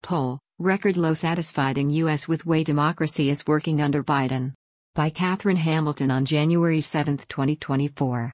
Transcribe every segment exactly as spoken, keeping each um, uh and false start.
poll, Record Low Satisfied in U S with Way Democracy is Working Under Biden. By Catherine Hamilton on January seventh, twenty twenty-four.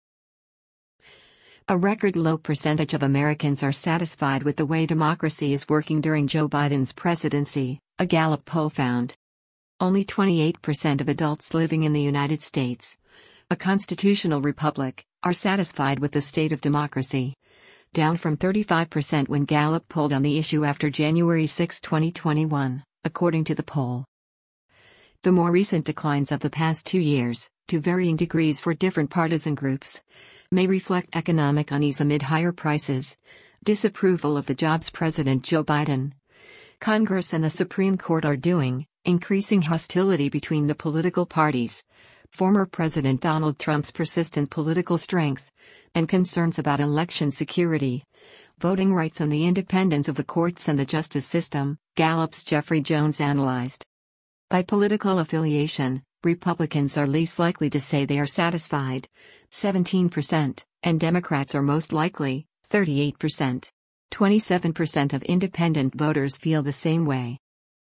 A record low percentage of Americans are satisfied with the way democracy is working during Joe Biden's presidency, a Gallup poll found. Only twenty-eight percent of adults living in the United States, a constitutional republic, are satisfied with the state of democracy, down from thirty-five percent when Gallup polled on the issue after January sixth, twenty twenty-one, according to the poll. The more recent declines of the past two years, to varying degrees for different partisan groups, may reflect economic unease amid higher prices, disapproval of the jobs President Joe Biden, Congress and the Supreme Court are doing, increasing hostility between the political parties, former President Donald Trump's persistent political strength, and concerns about election security, voting rights and the independence of the courts and the justice system, Gallup's Jeffrey Jones analyzed. By political affiliation, Republicans are least likely to say they are satisfied, seventeen percent, and Democrats are most likely, thirty-eight percent. twenty-seven percent of independent voters feel the same way.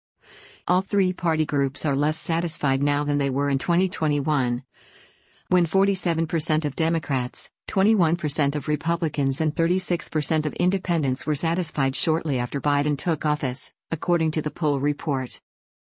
All three party groups are less satisfied now than they were in twenty twenty-one, when forty-seven percent of Democrats, twenty-one percent of Republicans and thirty-six percent of independents were satisfied shortly after Biden took office, according to the poll report.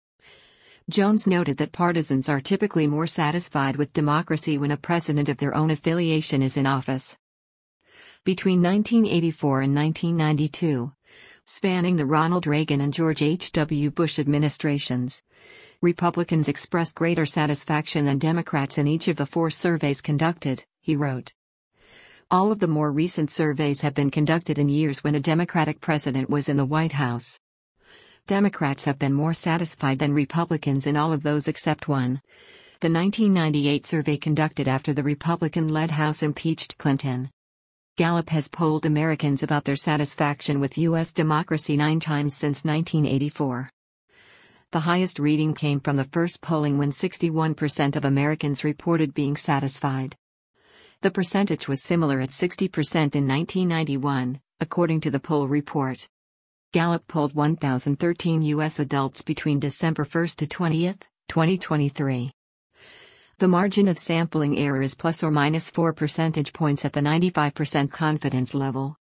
Jones noted that partisans are typically more satisfied with democracy when a president of their own affiliation is in office. Between nineteen eighty-four and nineteen ninety-two, spanning the Ronald Reagan and George H W Bush administrations, Republicans expressed greater satisfaction than Democrats in each of the four surveys conducted, he wrote. All of the more recent surveys have been conducted in years when a Democratic president was in the White House. Democrats have been more satisfied than Republicans in all of those except one. The nineteen ninety-eight survey conducted after the Republican-led House impeached Clinton. Gallup has polled Americans about their satisfaction with U S democracy nine times since nineteen eighty-four. The highest reading came from the first polling when sixty-one percent of Americans reported being satisfied. The percentage was similar at sixty percent in nineteen ninety-one, according to the poll report. Gallup polled one thousand thirteen U S adults between December first to twentieth, twenty twenty-three. The margin of sampling error is plus or minus four percentage points at the ninety-five percent confidence level.